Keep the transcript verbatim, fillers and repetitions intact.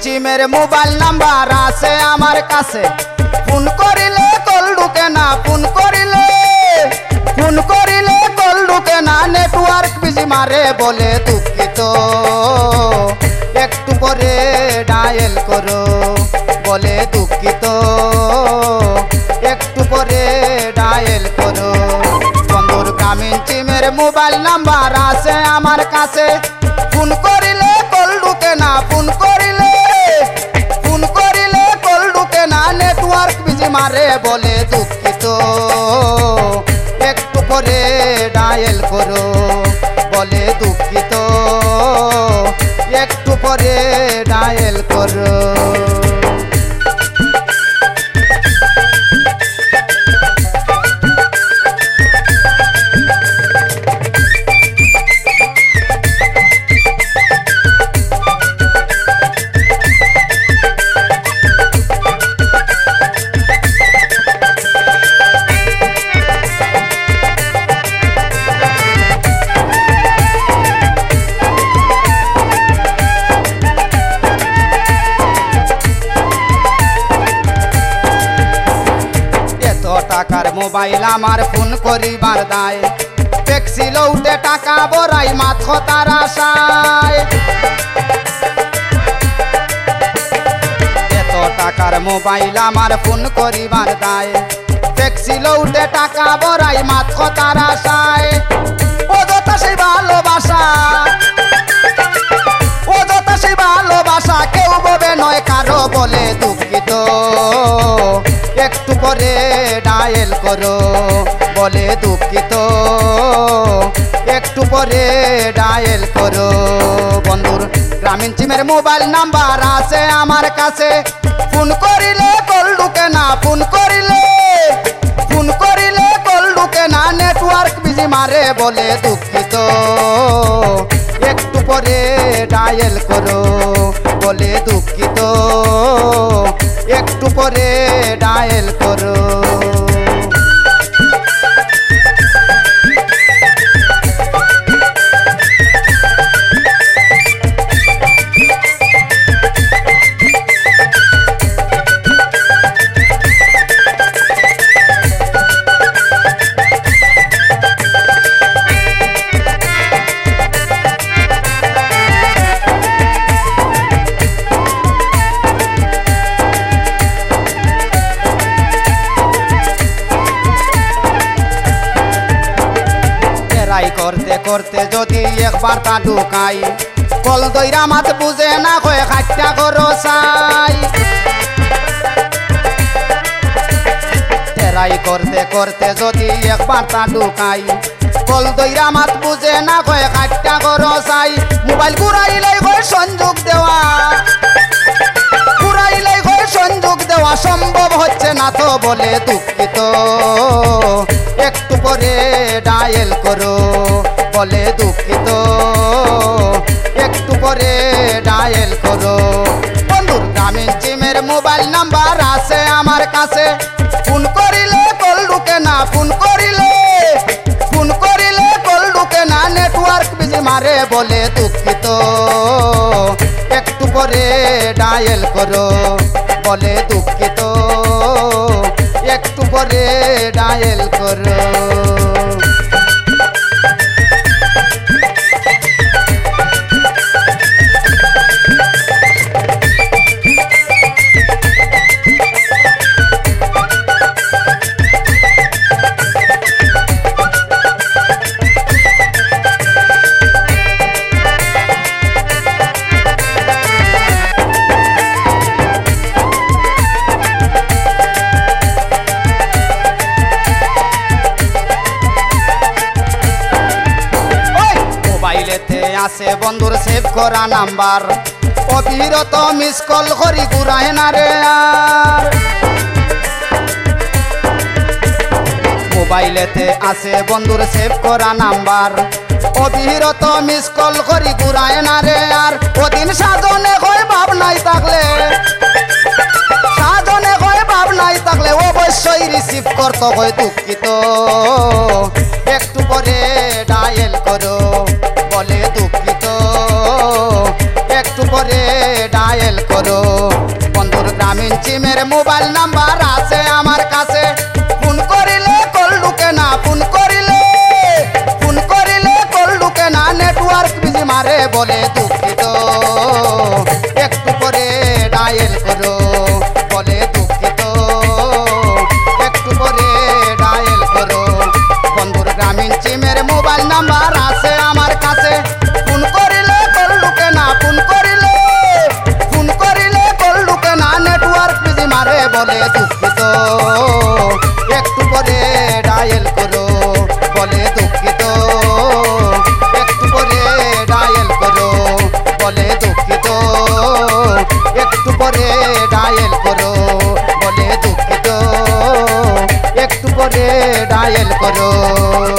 গ্রামীণ সিমের mobile number আছে আমার কাছে, ফোন করিলে কল ঢুকে না, ফোন করিলে ফোন করিলে কল ঢুকে না, নেটওয়ার্ক বিজি মারে বলে দুঃখিত, একটু পরে ডায়াল করো বলে দুঃখিত, একটু পরে ডায়াল করো। বন্ধুর গ্রামীণ সিমের মোবাইল নাম্বার আছে আমার কাছে, ফোন করিলে কল ঢুকে না, ফোন করিলে ফোন করিলে কল ঢুকে না, নেটওয়ার্ক বিজি মারে বলে দুঃখিত, একটু পরে ডায়াল করো বলে দুঃখিত, একটু পরে ডায়াল করো। টাকার মোবাইল আমার ফোন করিবার দায়, ট্যাক্সি লউটে টাকা বড়াই মাথ তার আশায়, এত টাকার মোবাইল আমার ফোন করিবার দায়, ট্যাক্সি লউটে টাকা বড়াই মাথ তার আশায়, অযথা সেই ভালোবাসা অযথা সেই ভালোবাসা কেউ ববে নয় কারো বলে দুঃখিত, একটু পরে ডায়াল করো বলে দুঃখিত, একটু পরে ডায়াল করো। বন্ধুর গ্রামীণ সিমের মোবাইল নাম্বার আছে আমার কাছে, ফোন করিলে কল ঢুকে না, ফোন করিলে ফোন করিলে কল ঢুকে না, নেটওয়ার্ক বিজি মারে বলে দুঃখিত, একটু পরে ডায়াল করো বলে দুঃখিত, একটু পরে ডায়াল করো। করতে করতে যদি একবার তা ঢুকাই, কল দইরা মাত বুঝে না কয়ে খাট্টা করো চাই, তেরাই করতে করতে যদি একবার তা ঢুকাই, কল দইরা মাত বুঝে না কয়ে খাট্টা করো চাই, মোবাইল ঘুরাইলেই কয়ে সংযোগ দেওয়া ঘুরাইলেই কয়ে সংযোগ দেওয়া সম্ভব হচ্ছে না তো বলে দুঃখিত, একটু পরে ডায়াল করো বলে দুঃখিত, একটু পরে ডায়াল করো। বন্ধুর গ্রামীণ সিমের মোবাইল নাম্বার আছে আমার কাছে, ফোন করিলে কল ঢুকে না, ফোন করিলে ফোন করিলে কল ঢুকে না, নেটওয়ার্ক বিজি মারে বলে দুঃখিত, একটু পরে ডায়াল করো বলে দুঃখিত, একটু পরে ডায়াল করো। আছে বন্ধুর সেভ করা নাম্বার, অবিরত মিস কল করি ঘুরায় না রে আর, মোবাইলেতে আছে বন্ধুর সেভ করা নাম্বার, অবিরত মিস কল করি ঘুরায় না রে আর, ওদিন সাজনে কয় ভাব নাই থাকলে সাজনে কয় ভাব নাই থাকলে অবশ্যই রিসিভ করতে হয় দুঃখিত, একটু পরে ডায়াল করো বলে দুঃখিত, একটু পরে ডায়াল করো। বন্ধুর গ্রামীণ সিমের মোবাইল নাম্বার আছে আমার কাছে, ফোন করিলে কল ঢুকে না, ফোন করিলে ফোন করিলে কল ঢুকে না, নেটওয়ার্ক বিজি মারে বলে দুঃখিত, একটু পরে ডায়াল করো বলে দুঃখিত, একটু পরে ডায়াল করো। বন্ধুর গ্রামীণ সিমের মোবাইল নাম্বার আছে আমার কাছে, ফোন করিলে কল ঢুকে না, ফোন করিলে ফোন করিলে কল ঢুকে না, নেটওয়ার্ক বিজি মারে বলে দুঃখিত, একটু পরে ডায়াল করো বলে দুঃখিত, একটু পরে ডায়াল করো বলে দুঃখিত, একটু পরে ডায়াল করো বলে দুঃখিত, একটু পরে ডায়াল করো।